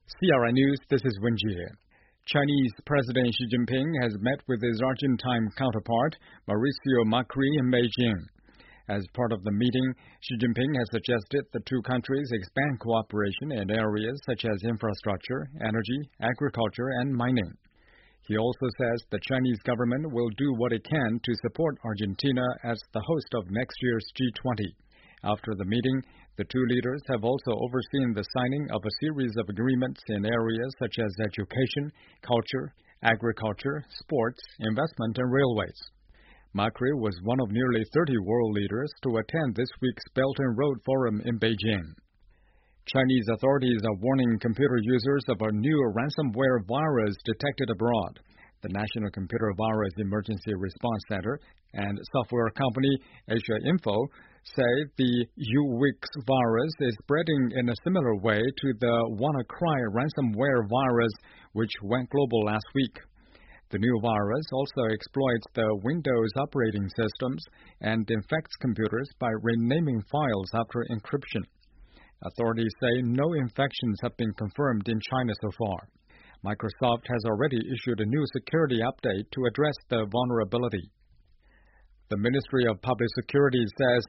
CRI News, this is Wen Jie. Chinese President Xi Jinping has met with his Argentine counterpart, Mauricio Macri, in Beijing. As part of the meeting, Xi Jinping has suggested the two countries expand cooperation in areas such as infrastructure, energy, agriculture, and mining. He also says the Chinese government will do what it can to support Argentina as the host of next year's G20. After the meeting, the two leaders have also overseen the signing of a series of agreements in areas such as education, culture, agriculture, sports, investment, and railways. Macri was one of nearly 30 world leaders to attend this week's Belt and Road Forum in Beijing. Chinese authorities are warning computer users of a new ransomware virus detected abroad. The National Computer Virus Emergency Response Center and software company Asia Info say the Uwix virus is spreading in a similar way to the WannaCry ransomware virus, which went global last week. The new virus also exploits the Windows operating systems and infects computers by renaming files after encryption. Authorities say no infections have been confirmed in China so far. Microsoft has already issued a new security update to address the vulnerability. The Ministry of Public Security says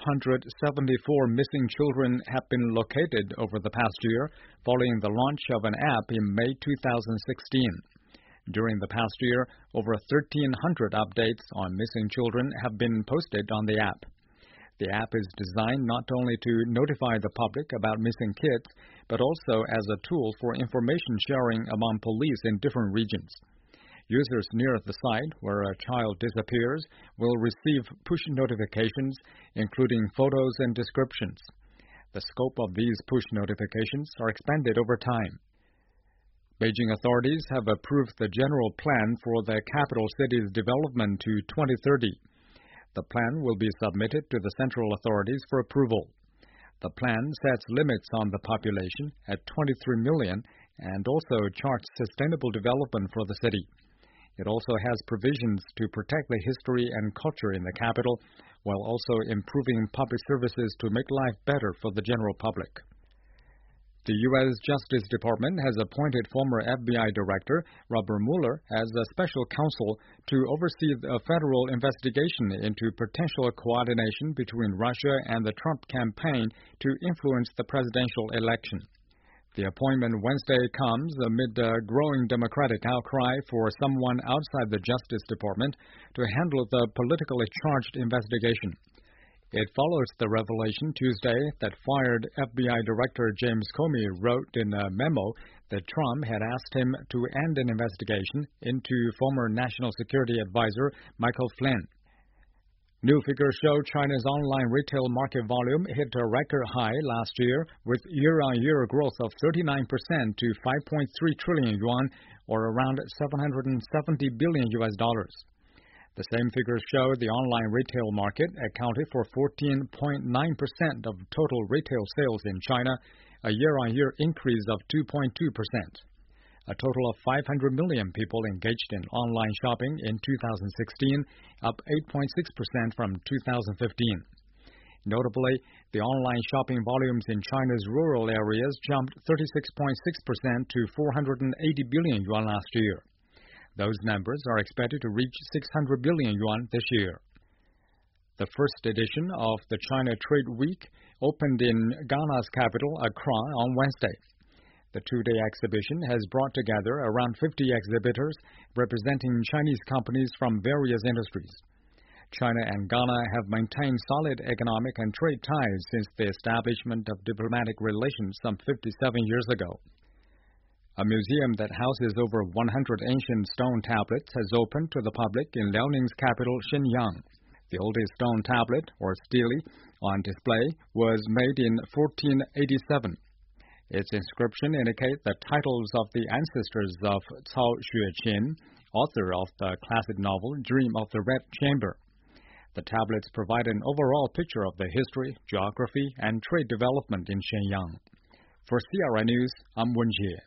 1,274 missing children have been located over the past year following the launch of an app in May 2016. During the past year, over 1,300 updates on missing children have been posted on the app. The app is designed not only to notify the public about missing kids, but also as a tool for information sharing among police in different regions. Users near the site where a child disappears will receive push notifications, including photos and descriptions. The scope of these push notifications are expanded over time. Beijing authorities have approved the general plan for the capital city's development to 2030. The plan will be submitted to the central authorities for approval. The plan sets limits on the population at 23 million and also charts sustainable development for the city. It also has provisions to protect the history and culture in the capital, while also improving public services to make life better for the general public. The U.S. Justice Department has appointed former FBI Director Robert Mueller as a special counsel to oversee a federal investigation into potential coordination between Russia and the Trump campaign to influence the presidential election. The appointment Wednesday comes amid a growing Democratic outcry for someone outside the Justice Department to handle the politically charged investigation. It follows the revelation Tuesday that fired FBI Director James Comey wrote in a memo that Trump had asked him to end an investigation into former National Security Advisor Michael Flynn. New figures show China's online retail market volume hit a record high last year with year-on-year growth of 39% to 5.3 trillion yuan, or around $770 billion. The same figures show the online retail market accounted for 14.9% of total retail sales in China, a year-on-year increase of 2.2%. A total of 500 million people engaged in online shopping in 2016, up 8.6% from 2015. Notably, the online shopping volumes in China's rural areas jumped 36.6% to 480 billion yuan last year. Those numbers are expected to reach 600 billion yuan this year. The first edition of the China Trade Week opened in Ghana's capital, Accra, on Wednesday. The two-day exhibition has brought together around 50 exhibitors representing Chinese companies from various industries. China and Ghana have maintained solid economic and trade ties since the establishment of diplomatic relations some 57 years ago. A museum that houses over 100 ancient stone tablets has opened to the public in Liaoning's capital, Shenyang. The oldest stone tablet, or stele, on display was made in 1487. Its inscription indicates the titles of the ancestors of Cao Xueqin, author of the classic novel Dream of the Red Chamber. The tablets provide an overall picture of the history, geography, and trade development in Shenyang. For CRI News, I'm Wen Jie.